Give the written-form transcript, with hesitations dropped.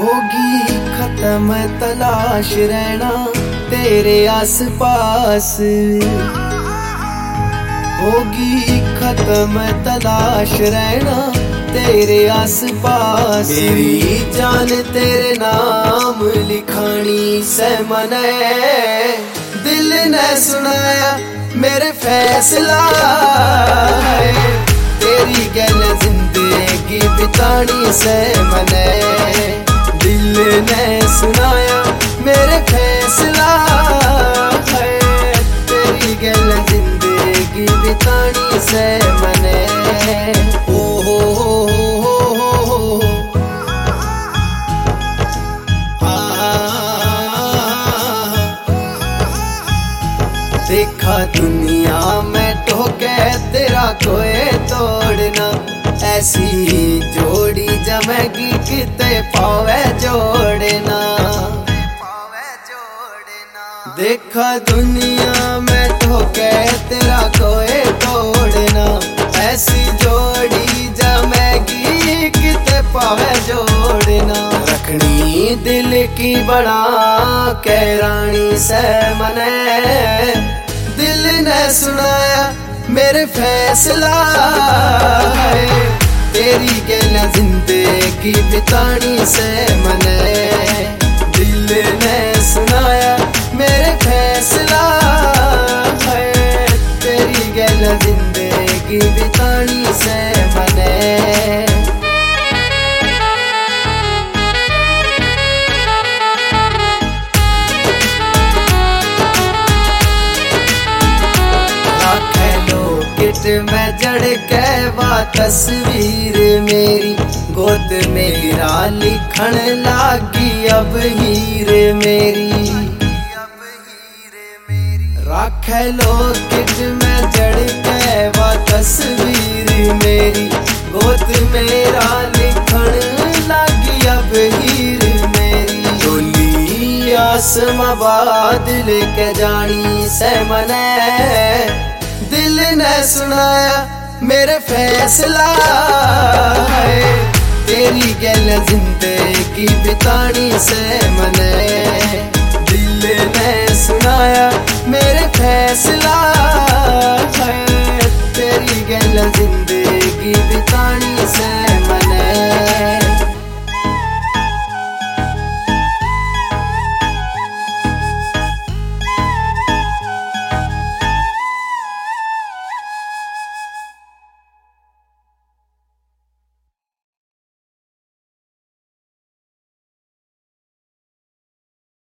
होगी खत्म तलाश रहना तेरे आस पास, होगी खत्म तलाश रहना तेरे आस पास। मेरी जान तेरे नाम लिखानी से मने, दिल ने सुनाया मेरे फैसला है। तेरी गल जिंदगी बितानी से मने, दिल ने सुनाया मेरे फैसला है। तेरी गल जिंदगी बितानी से मने। ओ हो देखा दुनिया में ठोके तेरा कोई तोड़ना, ऐसी जोड़ी जमेगी किते पावे जोड़ना। देखा दुनिया में ठोके तेरा कोई तोड़ना, ऐसी जोड़ी जमेगी किते पावे जोड़ना। रखनी दिल की बड़ा के रानी से मने, दिल ने सुनाया मेरे फैसला है। तेरी गल जिंदगी बितानी से मने, दिल ने सुनाया मेरे फैसला है। तेरी गल जिंदगी बितानी से मने। मैं जड़ के वा तस्वीर मेरी, गोद मेरा लिखण लागी अब हीर मेरी। राख लो किट में जड़ के वा तस्वीर मेरी, गोद मेरा लिखण लागी अब हीर मेरी। डोली आसमां बादल के जानी से मने, दिल ने सुनाया मेरे फैसला है। तेरी गल जिंदगी बितानी से